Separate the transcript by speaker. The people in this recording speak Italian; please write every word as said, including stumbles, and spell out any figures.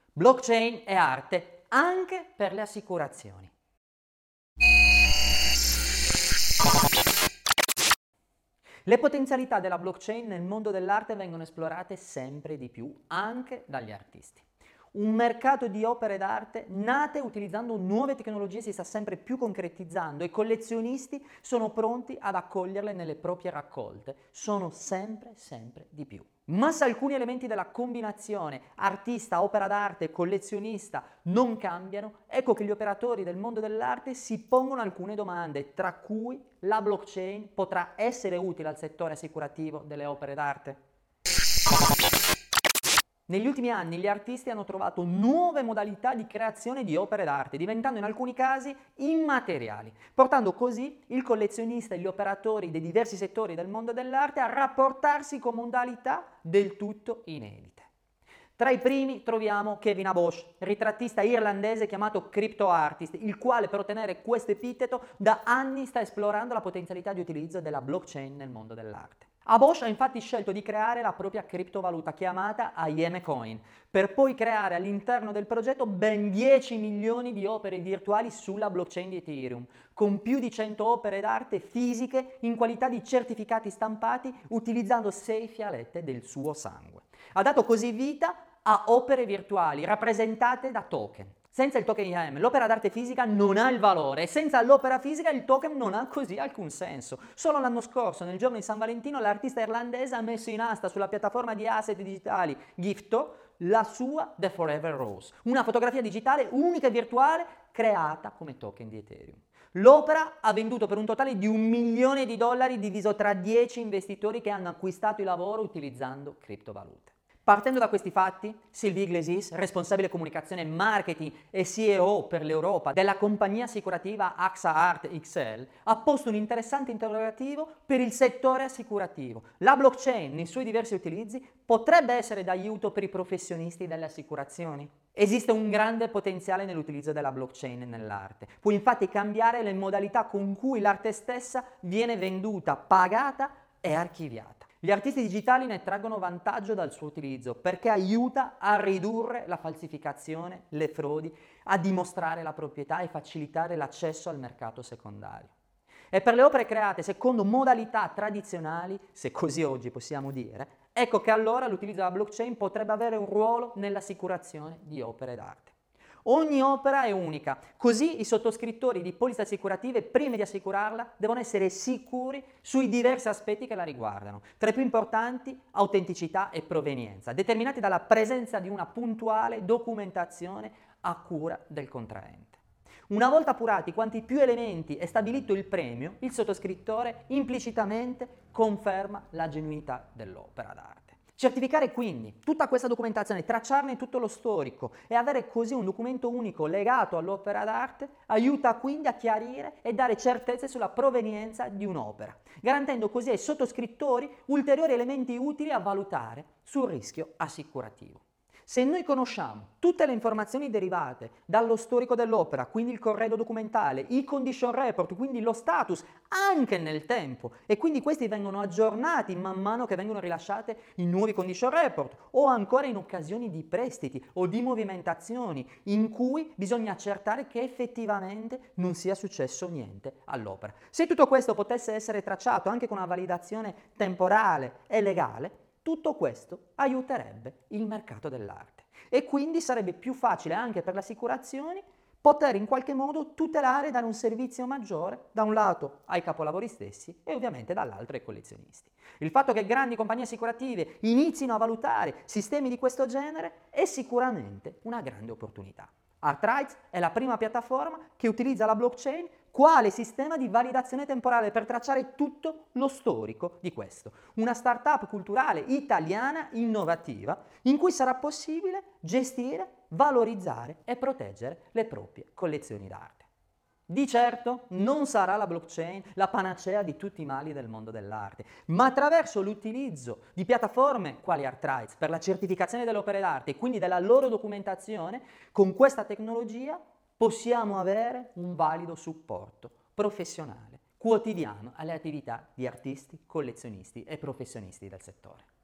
Speaker 1: Blockchain è arte anche per le assicurazioni. Le potenzialità della blockchain nel mondo dell'arte vengono esplorate sempre di più, anche dagli artisti. Un mercato di opere d'arte nate utilizzando nuove tecnologie si sta sempre più concretizzando e i collezionisti sono pronti ad accoglierle nelle proprie raccolte. Sono sempre, sempre di più. Ma se alcuni elementi della combinazione artista, opera d'arte e collezionista non cambiano, ecco che gli operatori del mondo dell'arte si pongono alcune domande, tra cui la blockchain potrà essere utile al settore assicurativo delle opere d'arte? Negli ultimi anni gli artisti hanno trovato nuove modalità di creazione di opere d'arte, diventando in alcuni casi immateriali, portando così il collezionista e gli operatori dei diversi settori del mondo dell'arte a rapportarsi con modalità del tutto inedite. Tra i primi troviamo Kevin Abosch, ritrattista irlandese chiamato crypto artist, il quale per ottenere questo epiteto da anni sta esplorando la potenzialità di utilizzo della blockchain nel mondo dell'arte. Abosch ha infatti scelto di creare la propria criptovaluta chiamata I am a Coin, per poi creare all'interno del progetto ben dieci milioni di opere virtuali sulla blockchain di Ethereum, con più di cento opere d'arte fisiche in qualità di certificati stampati utilizzando sei fialette del suo sangue. Ha dato così vita a opere virtuali rappresentate da token. Senza il token I A M l'opera d'arte fisica non ha il valore e senza l'opera fisica il token non ha così alcun senso. Solo l'anno scorso, nel giorno di San Valentino, l'artista irlandese ha messo in asta sulla piattaforma di asset digitali Gifto la sua The Forever Rose, una fotografia digitale unica e virtuale creata come token di Ethereum. L'opera ha venduto per un totale di un milione di dollari diviso tra dieci investitori che hanno acquistato il lavoro utilizzando criptovalute. Partendo da questi fatti, Sylvie Iglesias, responsabile comunicazione, marketing e C E O per l'Europa della compagnia assicurativa A X A Art X L, ha posto un interessante interrogativo per il settore assicurativo. La blockchain, nei suoi diversi utilizzi, potrebbe essere d'aiuto per i professionisti delle assicurazioni? Esiste un grande potenziale nell'utilizzo della blockchain nell'arte. Può infatti cambiare le modalità con cui l'arte stessa viene venduta, pagata e archiviata. Gli artisti digitali ne traggono vantaggio dal suo utilizzo perché aiuta a ridurre la falsificazione, le frodi, a dimostrare la proprietà e facilitare l'accesso al mercato secondario. E per le opere create secondo modalità tradizionali, se così oggi possiamo dire, ecco che allora l'utilizzo della blockchain potrebbe avere un ruolo nell'assicurazione di opere d'arte. Ogni opera è unica, così i sottoscrittori di polizze assicurative, prima di assicurarla, devono essere sicuri sui diversi aspetti che la riguardano. Tra i più importanti, autenticità e provenienza, determinati dalla presenza di una puntuale documentazione a cura del contraente. Una volta appurati quanti più elementi e stabilito il premio, il sottoscrittore implicitamente conferma la genuinità dell'opera d'arte. Certificare quindi tutta questa documentazione, tracciarne tutto lo storico e avere così un documento unico legato all'opera d'arte aiuta quindi a chiarire e dare certezze sulla provenienza di un'opera, garantendo così ai sottoscrittori ulteriori elementi utili a valutare sul rischio assicurativo. Se noi conosciamo tutte le informazioni derivate dallo storico dell'opera, quindi il corredo documentale, i condition report, quindi lo status anche nel tempo, e quindi questi vengono aggiornati man mano che vengono rilasciate i nuovi condition report, o ancora in occasioni di prestiti o di movimentazioni in cui bisogna accertare che effettivamente non sia successo niente all'opera. Se tutto questo potesse essere tracciato anche con una validazione temporale e legale, tutto questo aiuterebbe il mercato dell'arte e quindi sarebbe più facile anche per le assicurazioni poter in qualche modo tutelare e dare un servizio maggiore da un lato ai capolavori stessi e ovviamente dall'altro ai collezionisti. Il fatto che grandi compagnie assicurative inizino a valutare sistemi di questo genere è sicuramente una grande opportunità. ArtRights è la prima piattaforma che utilizza la blockchain quale sistema di validazione temporale per tracciare tutto lo storico di questo. Una startup culturale italiana innovativa in cui sarà possibile gestire, valorizzare e proteggere le proprie collezioni d'arte. Di certo non sarà la blockchain la panacea di tutti i mali del mondo dell'arte, ma attraverso l'utilizzo di piattaforme quali ArtRights per la certificazione delle opere d'arte e quindi della loro documentazione, con questa tecnologia possiamo avere un valido supporto professionale, quotidiano alle attività di artisti, collezionisti e professionisti del settore.